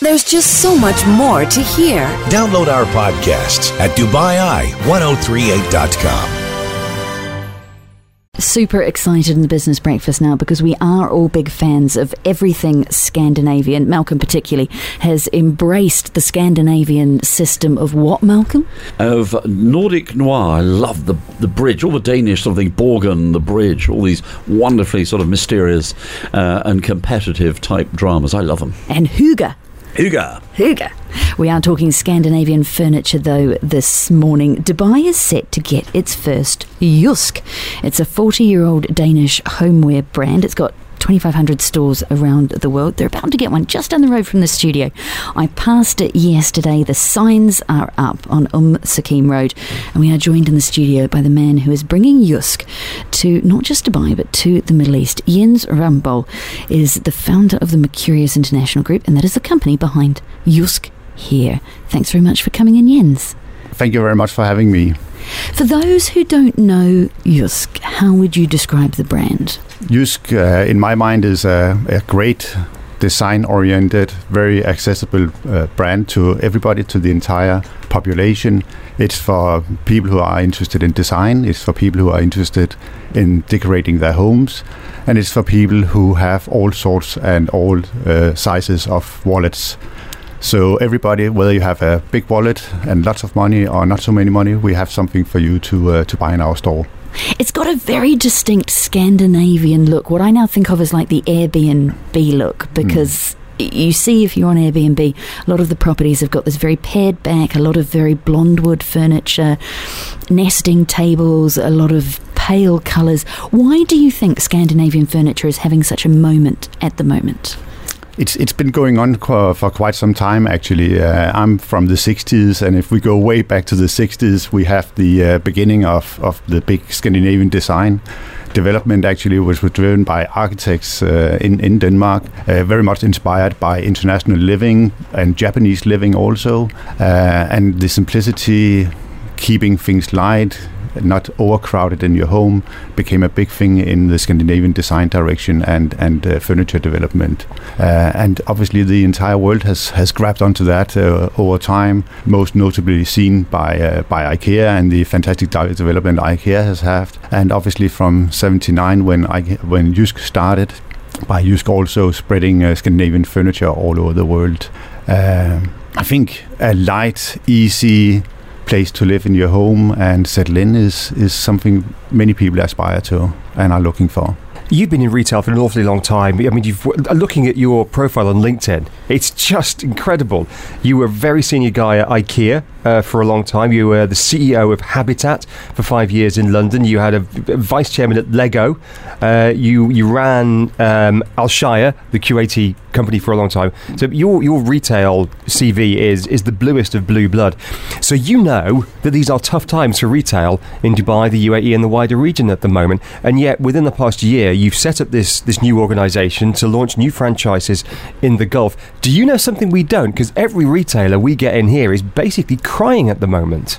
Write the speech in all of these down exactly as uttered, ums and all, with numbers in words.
There's just so much more to hear. Download our podcasts at Dubai Eye ten thirty-eight dot com. Super excited in the Business Breakfast now because we are all big fans of everything Scandinavian. Malcolm particularly has embraced the Scandinavian system of what, Malcolm? Of Nordic noir. I love the the bridge, all the Danish sort of thing, Borgen, the bridge, all these wonderfully sort of mysterious uh, and competitive type dramas. I love them. And Hygge. Hygge. Hygge. We are talking Scandinavian furniture, though, this morning. Dubai is set to get its first Jysk. It's a forty-year-old Danish homeware brand. It's got twenty-five hundred stores around the world. They're about to get one just down the road from the studio. I passed it yesterday. The signs are up on Umm Sakim Road, and we are joined in the studio by the man who is bringing Jysk to not just Dubai but to the Middle East. Jens Rambøll is the founder of the Mercurius International Group, and that is the company behind Jysk here. Thanks very much for coming in, Jens. Thank you very much for having me. For those who don't know Jysk, how would you describe the brand? Jysk, uh, in my mind, is a, a great design-oriented, very accessible uh, brand to everybody, to the entire population. It's for people who are interested in design, it's for people who are interested in decorating their homes, and it's for people who have all sorts and all uh, sizes of wallets. So everybody, whether you have a big wallet and lots of money or not so many money, we have something for you to uh, to buy in our store. It's got a very distinct Scandinavian look, what I now think of as like the Airbnb look, because mm. you see if you're on Airbnb, a lot of the properties have got this very pared back, a lot of very blonde wood furniture, nesting tables, a lot of pale colours. Why do you think Scandinavian furniture is having such a moment at the moment? It's it's been going on for, for quite some time, actually. Uh, I'm from the sixties, and if we go way back to the sixties, we have the uh, beginning of, of the big Scandinavian design development, actually, which was driven by architects uh, in, in Denmark, uh, very much inspired by international living and Japanese living also. Uh, and the simplicity, keeping things light, not overcrowded in your home, became a big thing in the Scandinavian design direction and and uh, furniture development. Uh, and obviously the entire world has has grabbed onto that uh, over time, most notably seen by uh, by IKEA and the fantastic development IKEA has had. And obviously from seventy-nine, when I, when Jysk started, by Jysk also spreading uh, Scandinavian furniture all over the world. Uh, I think a light, easy place to live in your home and settle in is is something many people aspire to and are looking for. You've been in retail for an awfully long time. I mean, you've looking at your profile on LinkedIn, it's just incredible. You were a very senior guy at IKEA uh, for a long time. You were the C E O of Habitat for five years in London. You had a vice chairman at Lego. Uh, you you ran um, Alshaya, the Q eighty company, for a long time. So your your retail C V is is the bluest of blue blood. So you know that these are tough times for retail in Dubai, the U A E, and the wider region at the moment. And yet, within the past year, you've set up this this new organisation to launch new franchises in the Gulf. Do you know something we don't? Because every retailer we get in here is basically crying at the moment.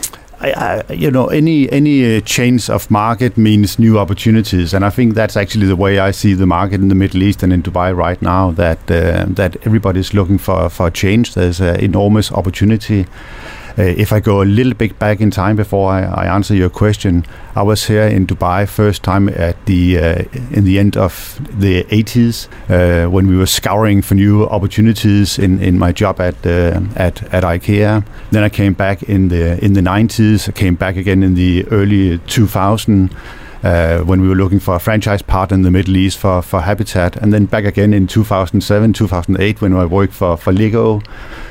I, I, you know, any any uh, change of market means new opportunities, and I think that's actually the way I see the market in the Middle East and in Dubai right now. That uh, that everybody's looking for for a change. There's an enormous opportunity. Uh, if I go a little bit back in time before I, I answer your question, I was here in Dubai first time at the uh, in the end of the eighties uh, when we were scouring for new opportunities in, in my job at uh, at at IKEA. Then I came back in the in the nineties. I came back again in the early two thousand. Uh, when we were looking for a franchise partner in the Middle East for, for Habitat, and then back again in two thousand seven, two thousand eight when I worked for, for Lego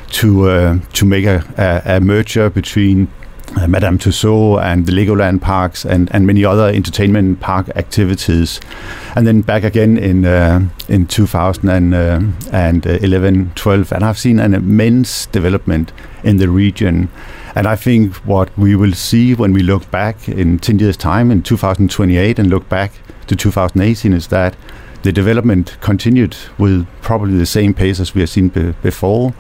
to uh, to make a, a, a merger between uh, Madame Tussauds and the Legoland parks and, and many other entertainment park activities, and then back again in uh, in two thousand eleven, twelve, and I've seen an immense development in the region. And I think what we will see when we look back in ten years' time, in two thousand twenty-eight, and look back to two thousand eighteen, is that the development continued with probably the same pace as we have seen be- before.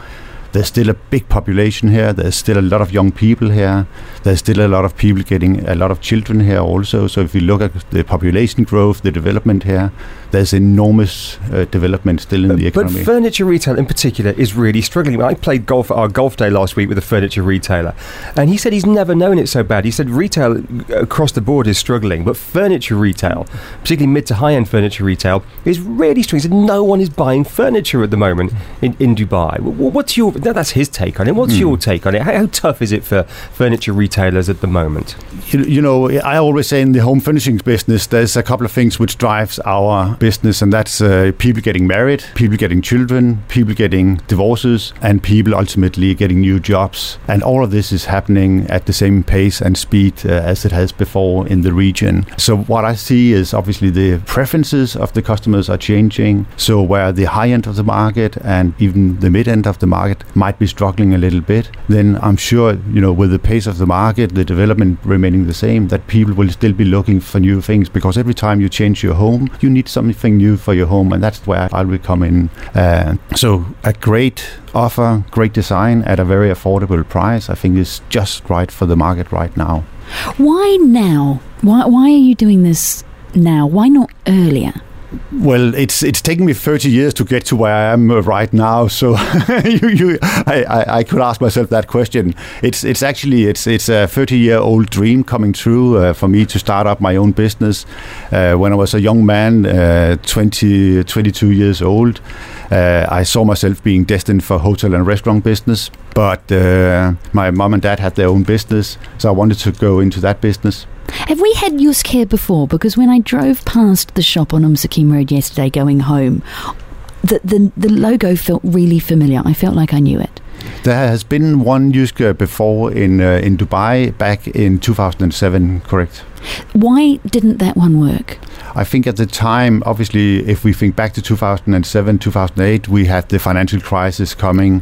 There's still a big population here. There's still a lot of young people here. There's still a lot of people getting a lot of children here also. So if you look at the population growth, the development here, there's enormous uh, development still in but, the economy. But furniture retail in particular is really struggling. I played golf at our golf day last week with a furniture retailer, and he said he's never known it so bad. He said retail across the board is struggling, but furniture retail, particularly mid to high-end furniture retail, is really struggling. He said no one is buying furniture at the moment in, in Dubai. What's your... That's his take on it. What's mm. your take on it? How, how tough is it for furniture retailers at the moment? You, you know, I always say in the home furnishings business, there's a couple of things which drives our business, and that's uh, people getting married, people getting children, people getting divorces, and people ultimately getting new jobs. And all of this is happening at the same pace and speed uh, as it has before in the region. So what I see is obviously the preferences of the customers are changing. So where the high end of the market and even the mid end of the market might be struggling a little bit, then I'm sure, you know, with the pace of the market, the development remaining the same, that people will still be looking for new things, because every time you change your home, you need something new for your home, and that's where I will come in. Uh, so a great offer, great design at a very affordable price, I think is just right for the market right now. Why now? Why, why are you doing this now? Why not earlier? Well, it's it's taken me thirty years to get to where I am right now. So you, you, I, I, I could ask myself that question. It's it's actually it's it's a thirty-year-old dream coming true uh, for me to start up my own business. Uh, when I was a young man, uh, twenty, twenty-two years old, uh, I saw myself being destined for hotel and restaurant business. But uh, my mom and dad had their own business, so I wanted to go into that business. Have we had Jysk here before? Because when I drove past the shop on Umm Sakim Road yesterday going home, the, the the logo felt really familiar. I felt like I knew it. There has been one Jysk before in uh, in Dubai back in two thousand seven, correct? Why didn't that one work? I think at the time, obviously, if we think back to two thousand seven, two thousand eight, we had the financial crisis coming,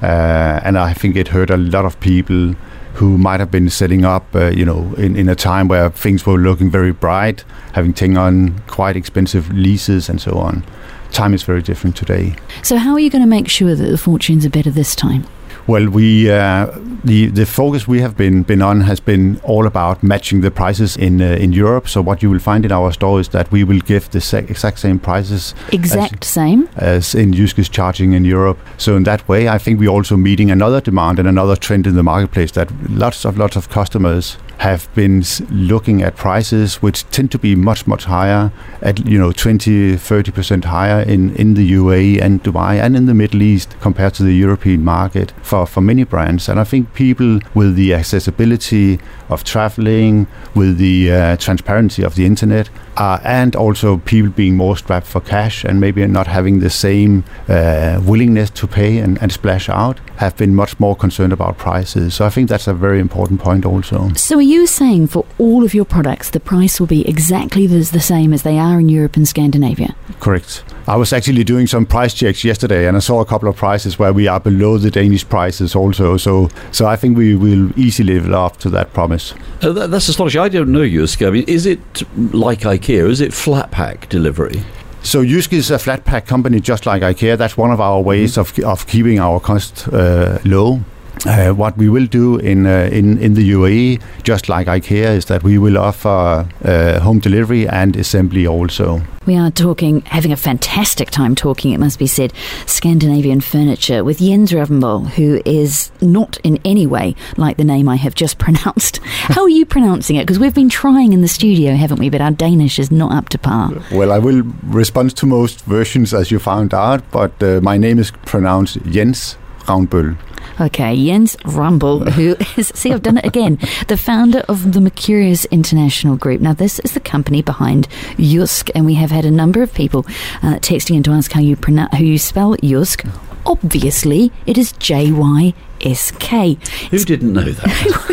uh, and I think it hurt a lot of people who might have been setting up, uh, you know, in, in a time where things were looking very bright, having taken on quite expensive leases and so on. Time is very different today. So how are you going to make sure that the fortunes are better this time? Well, we uh, the the focus we have been been on has been all about matching the prices in uh, in Europe. So what you will find in our store is that we will give the se- exact same prices, exact as, same as in Jysk is charging in Europe. So in that way, I think we're also meeting another demand and another trend in the marketplace, that lots of lots of customers have been looking at prices which tend to be much, much higher, at, you know, twenty, thirty percent higher in, in the U A E and Dubai and in the Middle East compared to the European market for, for many brands. And I think people, with the accessibility of traveling, with the uh, transparency of the internet, uh, and also people being more strapped for cash and maybe not having the same uh, willingness to pay and, and splash out, have been much more concerned about prices. So I think that's a very important point also. So are you saying for all of your products the price will be exactly the, the same as they are in Europe and Scandinavia? Correct. I was actually doing some price checks yesterday, and I saw a couple of prices where we are below the Danish prices also. So so I think we will easily live up to that promise. Uh, that, that's astonishing. I don't know Jysk. I mean, is it like IKEA? Is it flat pack delivery? So Jysk is a flat pack company just like IKEA. That's one of our ways mm-hmm. of of keeping our cost uh, low. Uh, what we will do in uh, in in the U A E, just like IKEA, is that we will offer uh, home delivery and assembly also. We are talking, having a fantastic time talking, it must be said, Scandinavian furniture with Jens Ravenboll, who is not in any way like the name I have just pronounced. How are you pronouncing it? Because we've been trying in the studio, haven't we? But our Danish is not up to par. Well, I will respond to most versions as you found out, but uh, my name is pronounced Jens Ravenboll. Okay, Jens Ravenboll, who is, see, I've done it again, the founder of the Mercurius International Group. Now, this is the company behind Jysk, and we have had a number of people uh, texting in to ask how you pronounce, how you spell Jysk. Obviously, it is J Y S K. Who didn't know that?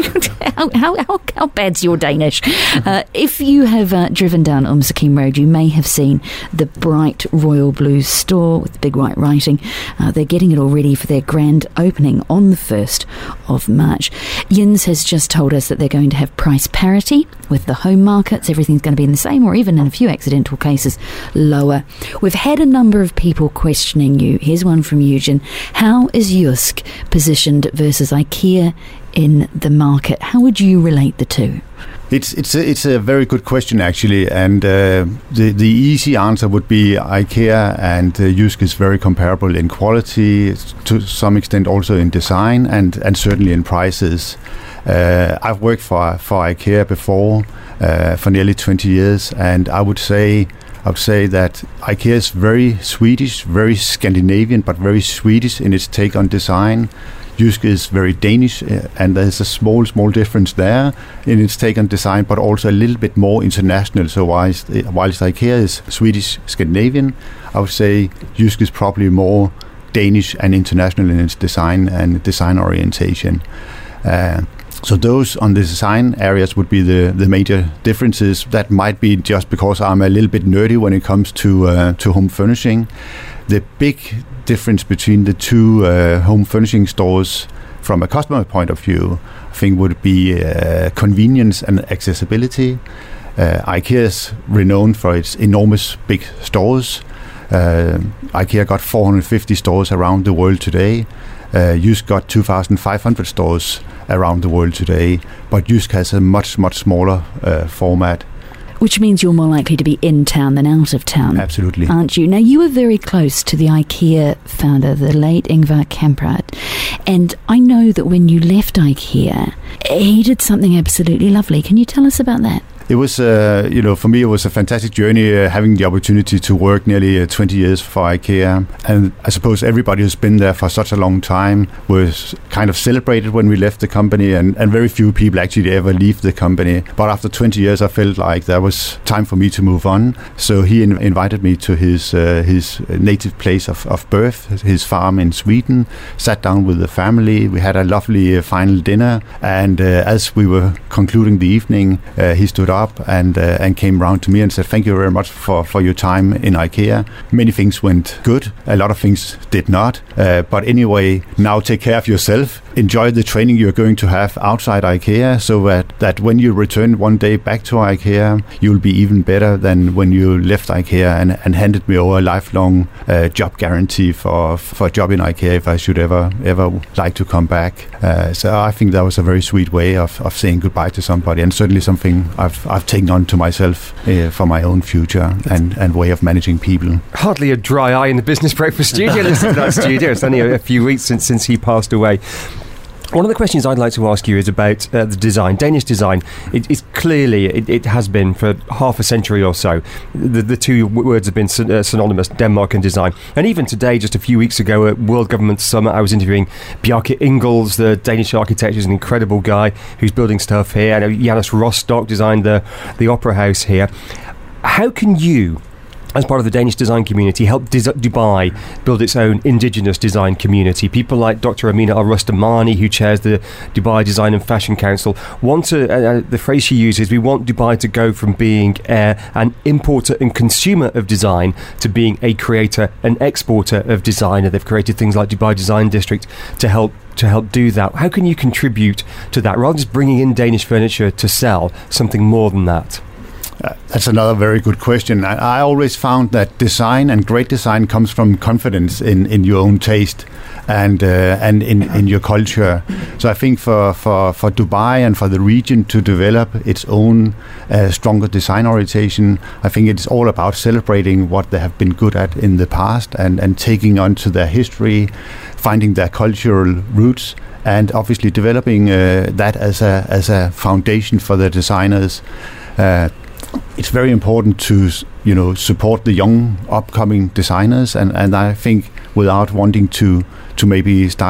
how, how, how, how bad's your Danish? Uh, if you have uh, driven down Umm Sakim Road, you may have seen the bright royal blue store with the big white writing. Uh, they're getting it all ready for their grand opening on the first of March. Jens has just told us that they're going to have price parity with the home markets. Everything's going to be in the same, or even in a few accidental cases, lower. We've had a number of people questioning you. Here's one from Eugen. How is Jysk positioned versus IKEA in the market? How would you relate the two? It's it's a, it's a very good question, actually, and uh, the the easy answer would be IKEA and uh, Jysk is very comparable in quality, to some extent also in design, and, and certainly in prices. Uh, I've worked for for IKEA before uh, for nearly twenty years, and I would say I would say that IKEA is very Swedish, very Scandinavian, but very Swedish in its take on design. Jysk is very Danish, uh, and there's a small, small difference there in its take on design, but also a little bit more international. So whilst, whilst IKEA is Swedish, Scandinavian, I would say Jysk is probably more Danish and international in its design and design orientation. Uh, so those on the design areas would be the, the major differences. That might be just because I'm a little bit nerdy when it comes to uh, to home furnishing. The big difference between the two uh, home furnishing stores from a customer point of view, I think, would be uh, convenience and accessibility. Uh, IKEA is renowned for its enormous big stores. Uh, IKEA got four hundred fifty stores around the world today. Uh, Jysk got two thousand five hundred stores around the world today, but Jysk has a much, much smaller uh, format. Which means you're more likely to be in town than out of town. Absolutely. Aren't you? Now, you were very close to the IKEA founder, the late Ingvar Kamprad. And I know that when you left IKEA, he did something absolutely lovely. Can you tell us about that? It was, uh, you know, for me, it was a fantastic journey uh, having the opportunity to work nearly uh, twenty years for IKEA. And I suppose everybody who's been there for such a long time was kind of celebrated when we left the company, and, and very few people actually ever leave the company. But after twenty years, I felt like there was time for me to move on. So he in- invited me to his uh, his native place of, of birth, his farm in Sweden, sat down with the family. We had a lovely uh, final dinner. And uh, as we were concluding the evening, uh, he stood up up and uh, and came round to me and said, thank you very much for, for your time in IKEA. Many things went good, a lot of things did not, uh, but anyway, now take care of yourself, enjoy the training you're going to have outside IKEA, so that, that when you return one day back to IKEA, you'll be even better than when you left IKEA, and, and handed me over a lifelong uh, job guarantee for, for a job in IKEA if I should ever ever like to come back. Uh, so I think that was a very sweet way of, of saying goodbye to somebody, and certainly something I've I've taken on to myself uh, for my own future and, and way of managing people. Hardly a dry eye in the Business Breakfast studio. Listen to that studio. It's only a, a few weeks since since he passed away. One of the questions I'd like to ask you is about uh, the design, Danish design. It is clearly, it, it has been for half a century or so. The, the two words have been syn- uh, synonymous, Denmark and design. And even today, just a few weeks ago at World Government Summit, I was interviewing Bjarke Ingels, the Danish architect, who's an incredible guy who's building stuff here. And Janus Rostock designed the, the Opera House here. How can you, as part of the Danish design community, help Des- Dubai build its own indigenous design community? People like Doctor Amina Al-Rustamani, who chairs the Dubai Design and Fashion Council, want to, uh, the phrase she uses, we want Dubai to go from being uh, an importer and consumer of design to being a creator and exporter of design. And they've created things like Dubai Design District to help to help do that. How can you contribute to that, rather than just bringing in Danish furniture to sell, something more than that? Uh, that's another very good question. I, I always found that design and great design comes from confidence in, in your own taste and uh, and in, in your culture. So I think for, for, for Dubai and for the region to develop its own uh, stronger design orientation, I think it's all about celebrating what they have been good at in the past and, and taking on to their history, finding their cultural roots, and obviously developing uh, that as a as a foundation for the designers. Uh, It's very important to, you know, support the young upcoming designers, and, and I think without wanting to to maybe start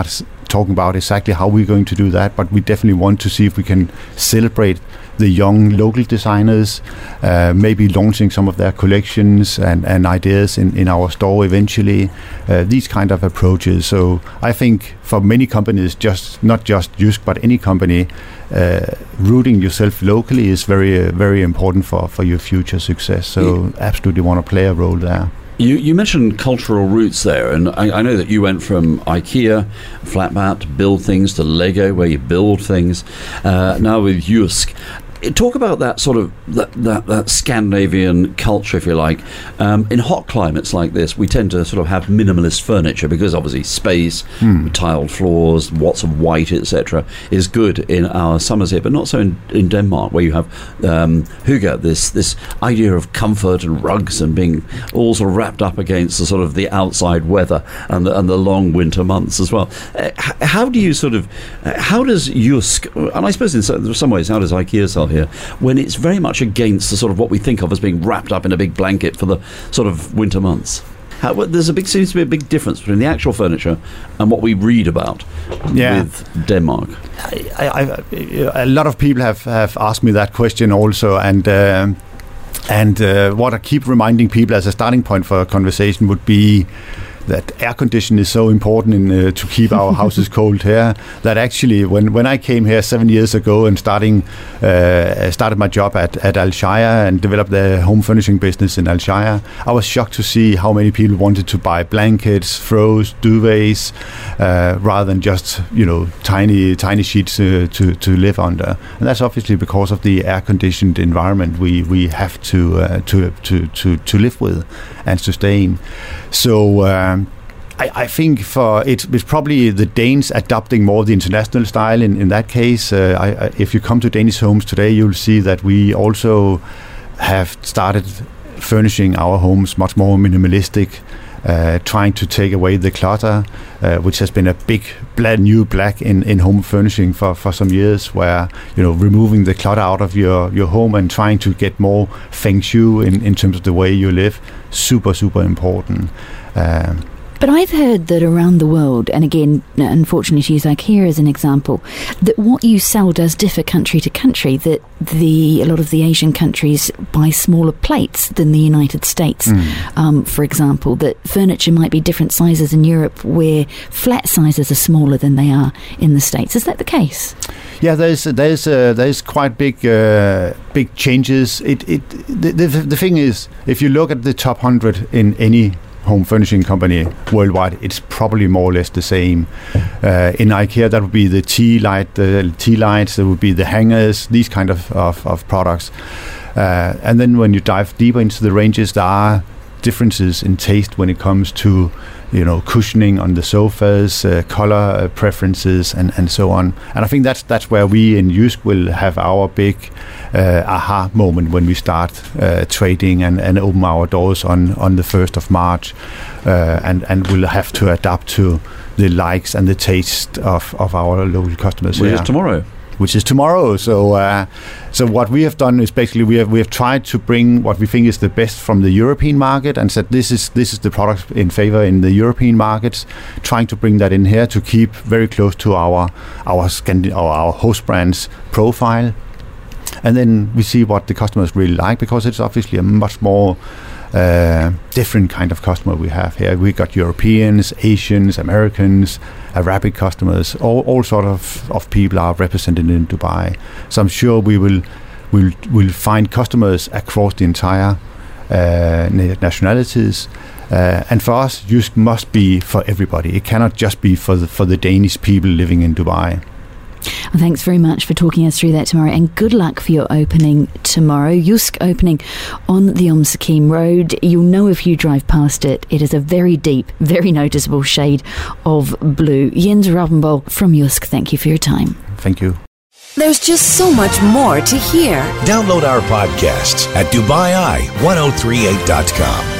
talking about exactly how we're going to do that, but we definitely want to see if we can celebrate the young local designers, uh, maybe launching some of their collections and, and ideas in, in our store eventually, uh, these kind of approaches. So I think for many companies, just not just Jysk, but any company, uh, rooting yourself locally is very, uh, very important for, for your future success. So yeah. Absolutely want to play a role there. You, you mentioned cultural roots there, and I, I know that you went from IKEA, Flatbat, to build things, to Lego, where you build things, uh, now with Jysk. Talk about that sort of that, that, that Scandinavian culture, if you like. Um, in hot climates like this, we tend to sort of have minimalist furniture because obviously space, mm. tiled floors, lots of white, et cetera, is good in our summers here, but not so in, in Denmark, where you have um, hygge, this this idea of comfort and rugs and being all sort of wrapped up against the sort of the outside weather and the, and the long winter months as well. Uh, how do you sort of, uh, how does Jysk, and I suppose in some, some ways, how does IKEA sell here, when it's very much against the sort of what we think of as being wrapped up in a big blanket for the sort of winter months? How, well, there's a big seems to be a big difference between the actual furniture and what we read about yeah. with Denmark. I, I, I, a lot of people have, have asked me that question also, and uh, and uh, what I keep reminding people as a starting point for a conversation would be that air conditioning is so important in, uh, to keep our houses cold here, that actually when, when I came here seven years ago and starting uh, started my job at, at Alshaya and developed the home furnishing business in Alshaya, I was shocked to see how many people wanted to buy blankets, throws, duvets, uh, rather than just, you know, tiny tiny sheets uh, to, to live under. And that's obviously because of the air-conditioned environment we, we have to, uh, to, to, to, to live with and sustain. So um, I, I think for it, it's probably the Danes adopting more the international style in, in that case. Uh, I, I, if you come to Danish homes today, you'll see that we also have started furnishing our homes much more minimalistic, uh, trying to take away the clutter, uh, which has been a big bla- new black in, in home furnishing for, for some years, where, you know, removing the clutter out of your, your home and trying to get more feng shui in, in terms of the way you live, super, super important. Um, But I've heard that around the world, and again, unfortunately to use IKEA as an example, that what you sell does differ country to country, that the a lot of the Asian countries buy smaller plates than the United States, mm. um, for example, that furniture might be different sizes in Europe where flat sizes are smaller than they are in the States. Is that the case? Yeah, there's there's uh, there's quite big uh, big changes. It it the, the the thing is, if you look at the top one hundred in any home furnishing company worldwide, it's probably more or less the same. Uh, in IKEA, that would be the tea light, the tea lights, there would be the hangers, these kind of, of, of products. Uh, and then when you dive deeper into the ranges, there are differences in taste when it comes to, you know, cushioning on the sofas, uh, color uh, preferences, and, and so on. And I think that's that's where we in Jysk will have our big uh, aha moment when we start uh, trading and, and open our doors on, on the first of March, uh, and and we'll have to adapt to the likes and the taste of, of our local customers. Which is tomorrow. Which is tomorrow. So, uh, so what we have done is basically we have we have tried to bring what we think is the best from the European market and said this is this is the product in favor in the European markets. Trying to bring that in here to keep very close to our our Scandi- our, our host brand's profile, and then we see what the customers really like, because it's obviously a much more uh, different kind of customer we have here. We got Europeans, Asians, Americans, Arabic customers, all, all sort of, of people are represented in Dubai. So I'm sure we will will will find customers across the entire uh, nationalities. Uh, and for us, Jysk must be for everybody. It cannot just be for the, for the Danish people living in Dubai. Well, thanks very much for talking us through that tomorrow, and good luck for your opening tomorrow. Jysk opening on the Om Sakkim Road. You'll know if you drive past it. It is a very deep, very noticeable shade of blue. Jens Rabenboll from Jysk, thank you for your time. Thank you. There's just so much more to hear. Download our podcasts at Dubai Eye ten thirty-eight dot com.